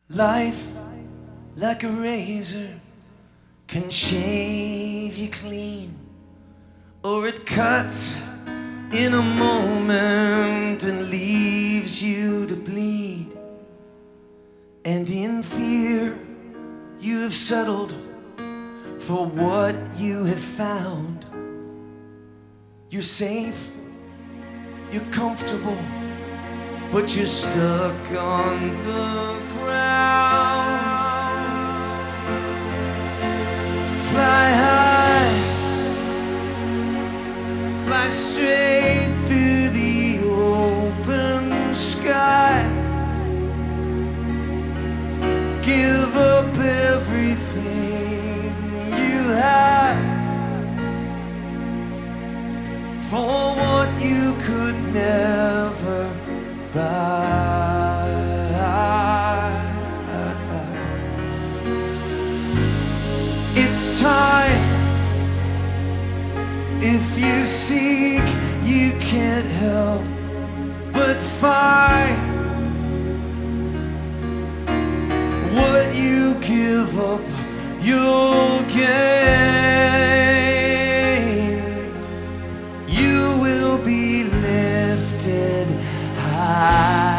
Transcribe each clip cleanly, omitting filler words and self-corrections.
Life, like a razor, can shave you clean, or it cuts in a moment and leaves you to bleed. And in fear you have settled for what you have found. You're safe, you're comfortable, but you're stuck on the ground. Fly high, fly straight through the open sky. Give up everything you have for what you could never buy. It's time. If you seek, you can't help but find. What you give up, you'll gain. You will be lifted high.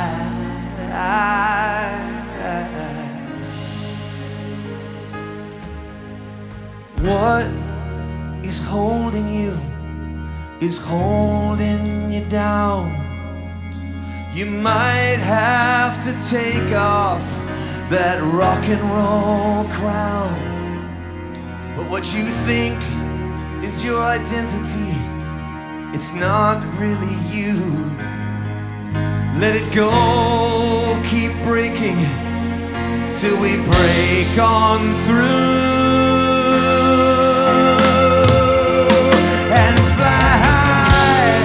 What is holding you is holding you down. You might have to take off that rock and roll crown, but what you think is your identity, it's not really you. Let it go, keep breaking till we break on through. And fly high,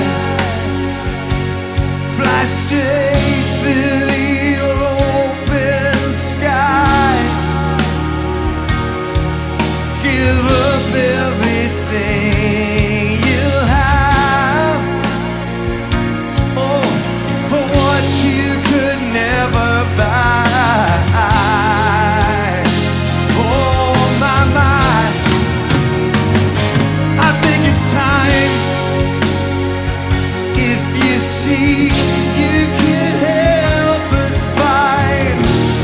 fly straight through the open sky. Give up everything you have, oh, for what you could never buy. Oh my, I think it's time. If you seek, you can't help but find.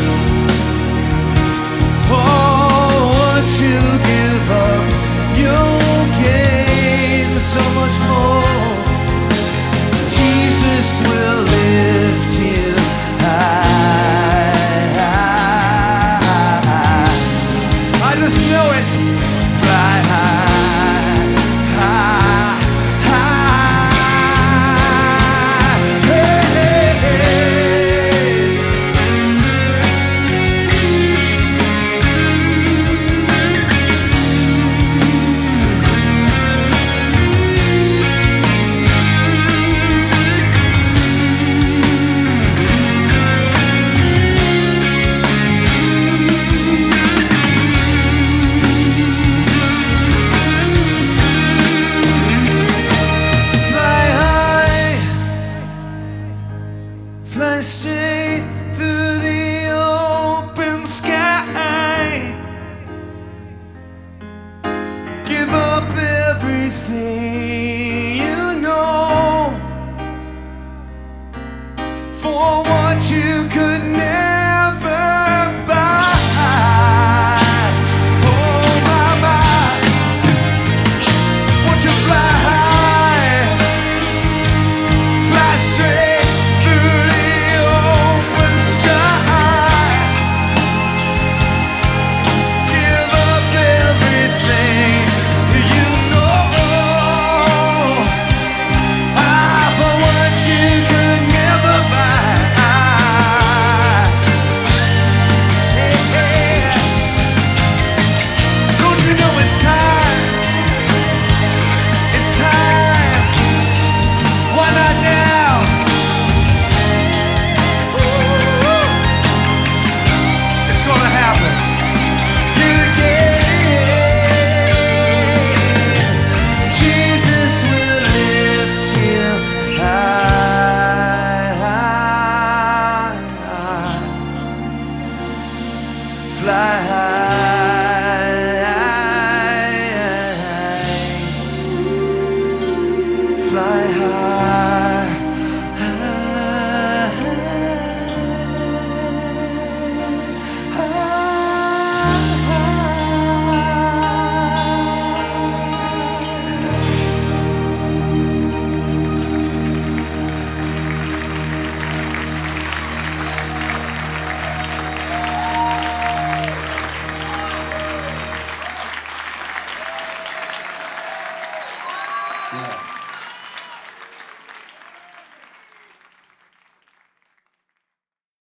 Oh, what you give up, you'll gain so much more. Jesus will lift you high. I just know it. Fly high, high, high. Hey, hey, hey. fly high.